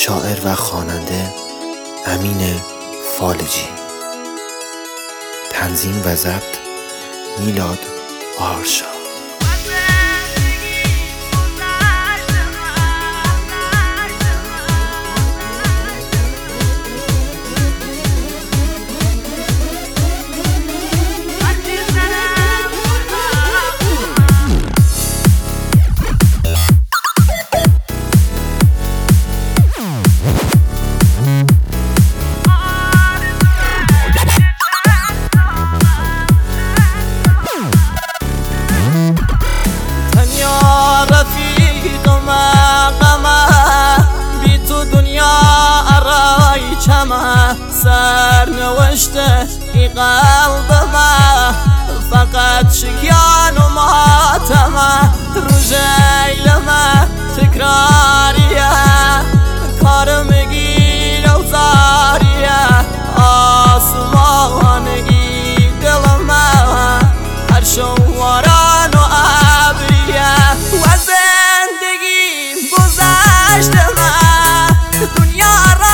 شاعر و خواننده امین فالجی. تنظیم و ضبط میلاد آرشا. سر نوشته ای قلبمه فقط شکیان و ماتمه روزیلمه تکراریه کار میگیر و زاریه آسمانگی دلمه هر شواران و ابریه و زندگی گذشتمه دنیا را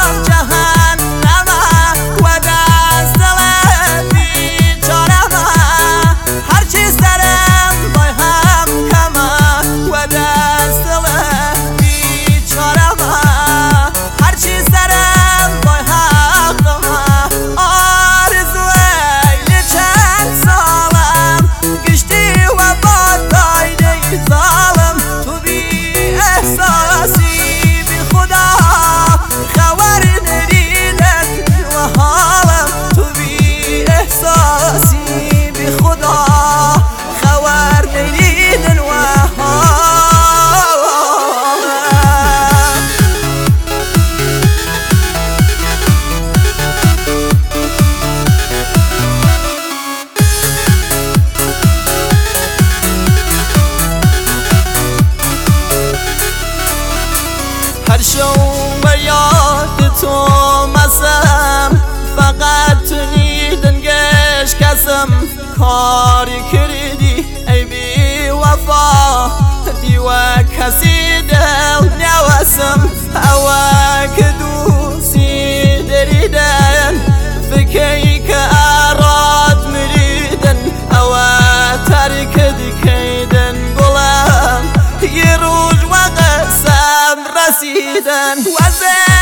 هر شو به یاد تو مسم فقط تو نیدنگش کسم کاری کردی ای بی وفا دیوه کسی دل نوسم هوا که دوستی دریدن فکی که اراد مریدن هوا ترک دیکیدن گلم یه روز و قسم رسیدن و